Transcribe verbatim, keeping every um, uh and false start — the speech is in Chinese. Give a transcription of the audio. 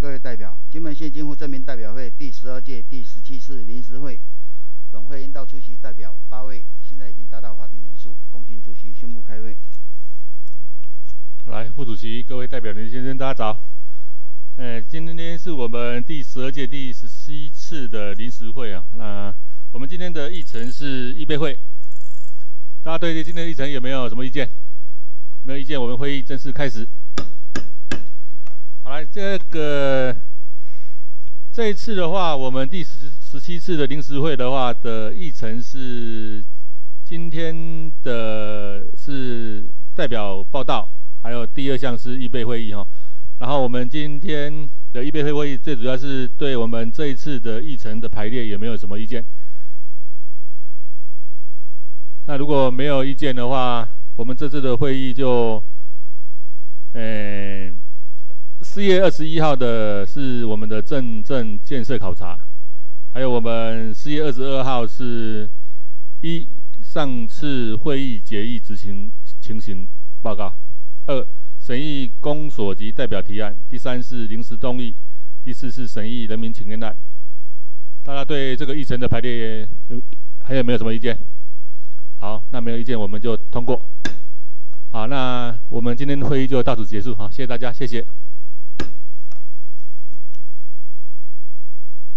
各位代表，金门县经户镇民代表会第十二届第十七次临时会，本会应到出席代表八位，现在已经达到法定人数，恭请主席宣布开会。 来，副主席、各位代表、林先生，大家早。呃，今天是我们第十二届第十七次的临时会啊。那我们今天的议程是预备会，大家对今天的议程有没有什么意见？没有意见，我们会议正式开始。好，来，这个这一次的话，我们第十十七次的临时会的话的议程是今天的是代表报道，还有第二项是预备会议哈。然后我们今天的预备会会议最主要是对我们这一次的议程的排列有没有什么意见？那如果没有意见的话，我们这次的会议就，呃。四月二十一号的是我们的镇政建设考察，还有我们四月二十二号是一上次会议决议执行情形报告，二审议公所及代表提案，第三是临时动议，第四是审议人民请愿案。大家对这个议程的排列还有没有什么意见？好，那没有意见我们就通过。好，那我们今天的会议就到此结束，好，谢谢大家，谢谢。